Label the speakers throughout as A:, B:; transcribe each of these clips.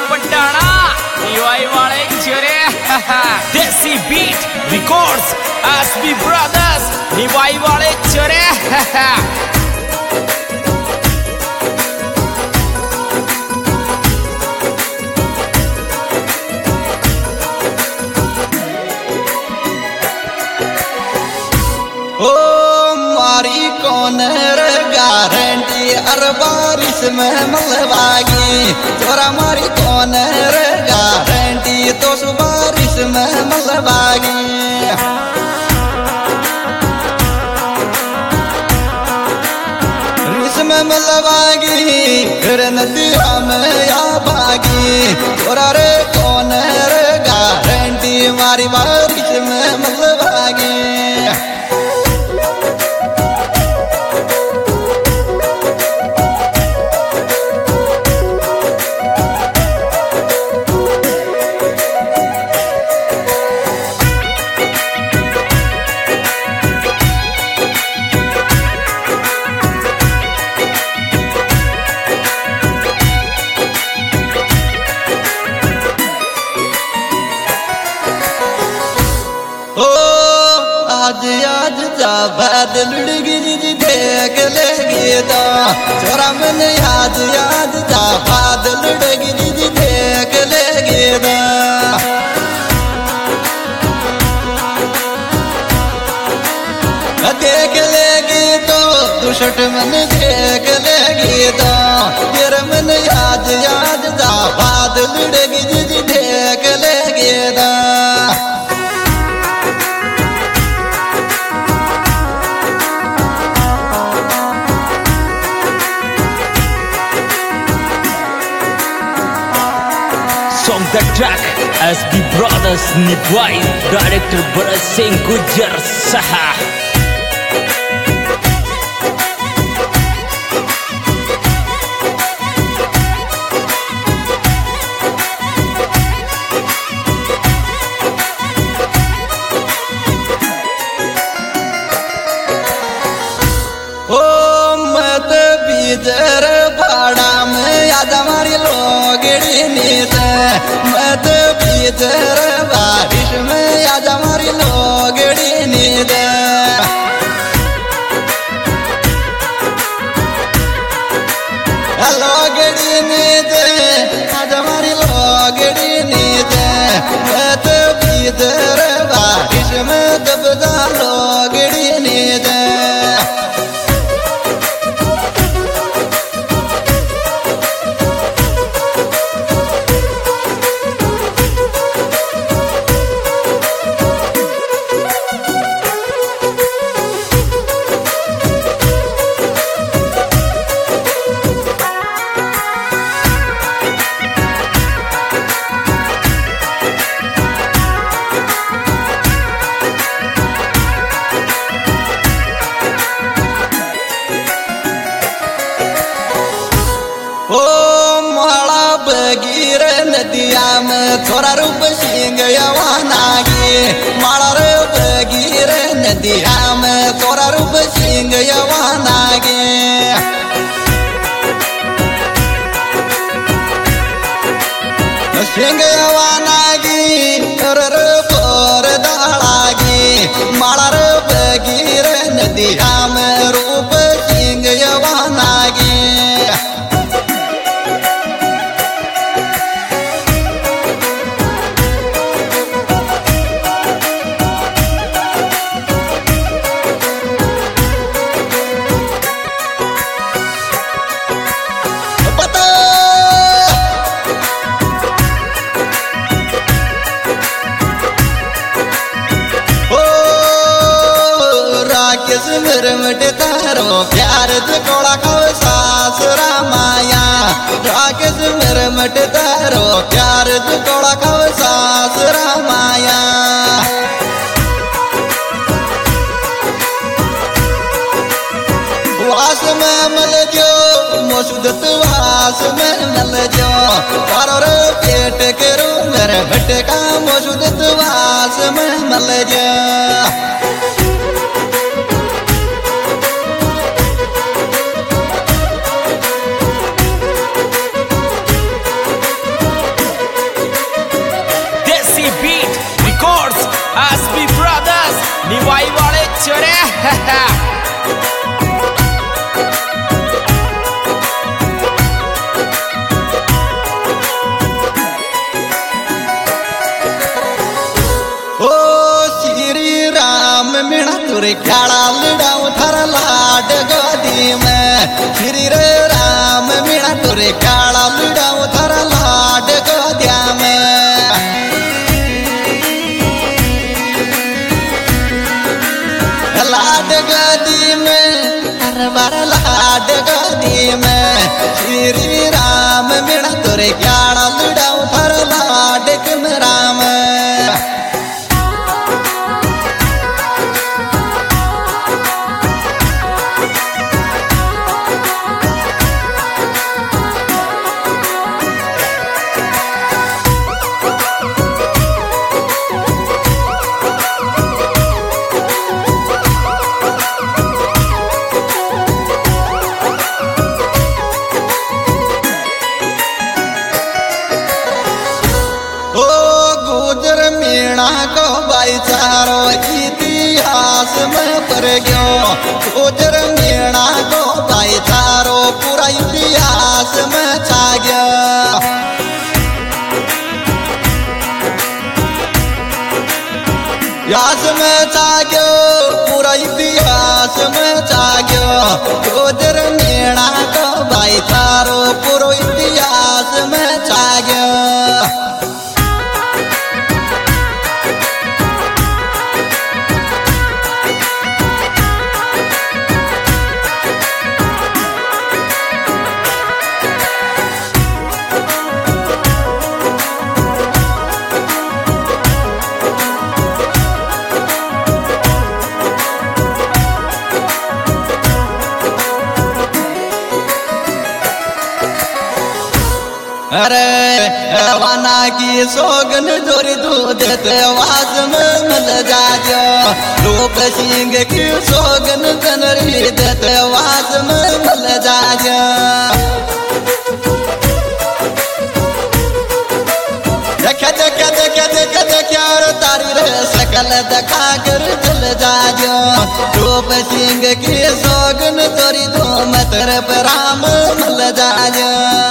A: पटाना निवाई वाले चेरे desi beat records SB brothers Niwai वाले चेरे
B: कौन गारंटी अर बारिश में मलबागी तोरा मारी कौन गारंटी तो बारिश में मलबागी रिस में मलबागी फिर नदिया में या भागी तोरा रे कौन गारंटी मारी बारिश में मलबागी आज जा बादल लुड़गी देख लेगी तो छोरा मन आज जा बादल लुड़गी देख लेगी तो देख लेगी तो दुष्ट मन देख लेगी तो तेरे मन आज जा बादल लुड़गी देख लेगी तो
A: Song the track SB Brothers Niwai Director Bharat Singh Gujar Saha
B: बीजर भाड़ा में याद हमारी लोगड़ी नीत मत बीजर बारिश में याद हमारी लोगड़ी नीत लोगड़ी नीत आज हमारी लोगड़ी नीत मत बीजर बारिश में दबदा लोगड़ी नीत बगीर नदिया में थोड़ा रूप सिंह यवानागी माला रे बगीर नदिया में थोड़ा रूप सिंह यवानागी सिंह यवानागी र पोर दाड़ागी माला रे बगीर नदिया में रूप सिंह यवानागी मट तारो प्यार कोड़ा खाओ सास रामाया राकेश मेरे मट तारो प्यार कोड़ा खाओ सास रामाया वास में मल जो मसूदत वास में मल जो तारो रे पेट करो मेरे भटका मसूदत वास में मल जो
A: सहा।
B: मीणा तुरे ख्याला लड़ाऊ थर लाड गोदी में श्री रे राम मीणा तुरे ख्याला लड़ाऊ थर लाड गोदिया में लाड गोदी में हर बार लाड गोदी में श्री राम मीणा तुरे ख्याला लड़ाऊ थर लाड कम राम मीणा को भाईचारो इतिहास में पर गयो गुजर मीणा को भाईचारो पूरा इतिहास में छा गया यास में छा गयो पूरा इतिहास में छा गयो गुजर मीणा को भाईचारो पूरा इतिहास में छा गया अरे वाना की सोगन जोरी दूध वाज में मिल जाजो रूप सिंह की सोगन जनरी देते वाज में मिल जाजो देखा देखा देखा देखा देखा और तारी रे सकल देखा कर चल जाजो रूप सिंह की सोगन जोरी दो मतर पर राम मिल जाजो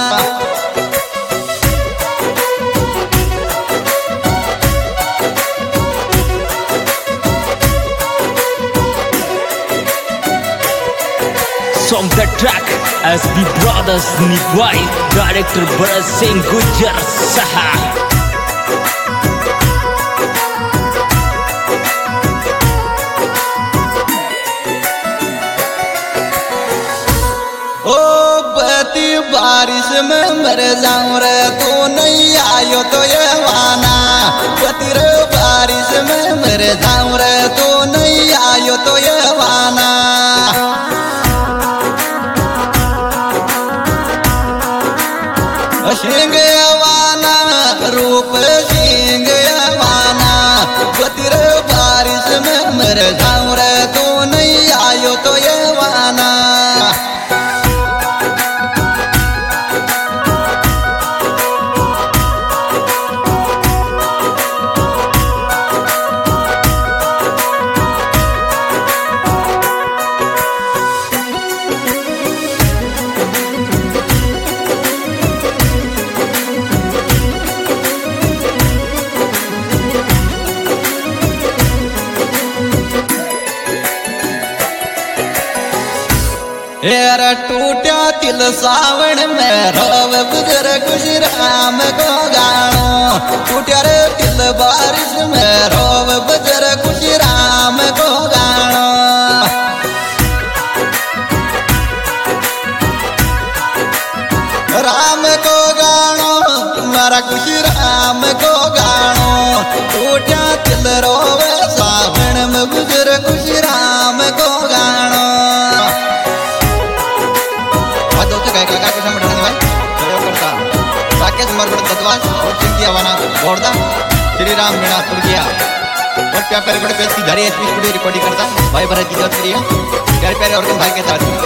A: From the track SB Brothers Nibwai, director Bharat Singh Gujjar Saha.
B: ओ बती बारिश में मर जाऊं रे तू नहीं आयो तो ये वाना बती रे बारिश में मर जाऊं रे तू नहीं आयो तो ये वाना सिंह वाना रूप सिंह वाना बती रे बारिश में मर जाऊं रे तू नहीं आयो तो ये वाना हेरा टूटा तिल सावण में रोव गुजर खुश राम को गानो टूटा रे तिल बारिश में रोव गुजर खुश राम को गानो राम को गानो तुम्हारा खुश राम को गानो टूटा तिल रोव सावण में गुजर खुश राम को गानो श्री राम मीणा तुर्गिया और प्यारे बड़े पेश की धारी रिकॉर्डिंग करता भाई भरत की जरूरत करिए प्यारे प्यारे और भाई के साथ